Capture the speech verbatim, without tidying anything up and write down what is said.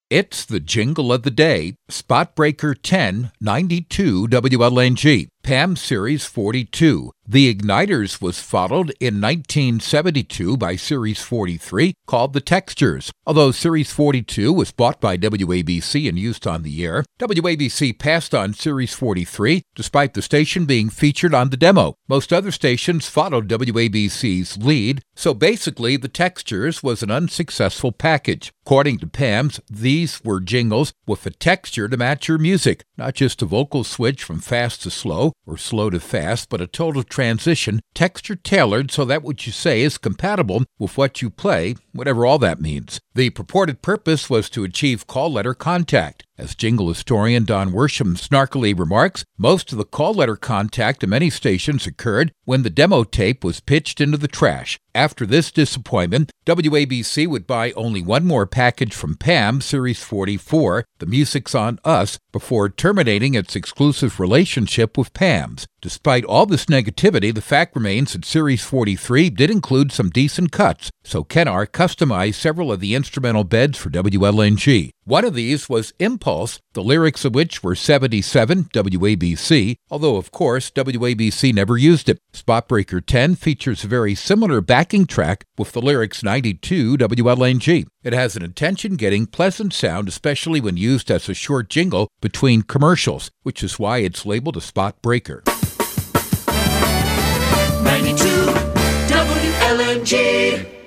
It's the jingle of the day, Spot Breaker ten ninety-two W L N G, P A M Series forty-two. The Igniters was followed in nineteen seventy-two by Series forty-three, called the Textures. Although Series forty-two was bought by W A B C and used on the air, W A B C passed on Series forty-three, despite the station being featured on the demo. Most other stations followed W A B C's lead, so basically the Textures was an unsuccessful package. According to P A M's, these were jingles with a texture to match your music, not just a vocal switch from fast to slow or slow to fast, but a total transition, texture tailored so that what you say is compatible with what you play, whatever all that means. The purported purpose was to achieve call letter contact. As jingle historian Don Worsham snarkily remarks, most of the call letter contact at many stations occurred when the demo tape was pitched into the trash. After this disappointment, W A B C would buy only one more package from P A M, Series forty-four, The Music's on Us, before terminating its exclusive relationship with P A M's. Despite all this negativity, the fact remains that Series forty-three did include some decent cuts, so Kennar customized several of the instrumental beds for W L N G. One of these was Impulse, the lyrics of which were seventy-seven W A B C, although of course W A B C never used it. Spot Breaker ten features a very similar backing track with the lyrics ninety-two W L N G. It has an attention-getting, pleasant sound, especially when used as a short jingle between commercials, which is why it's labeled a Spot Breaker. ninety-two W L N G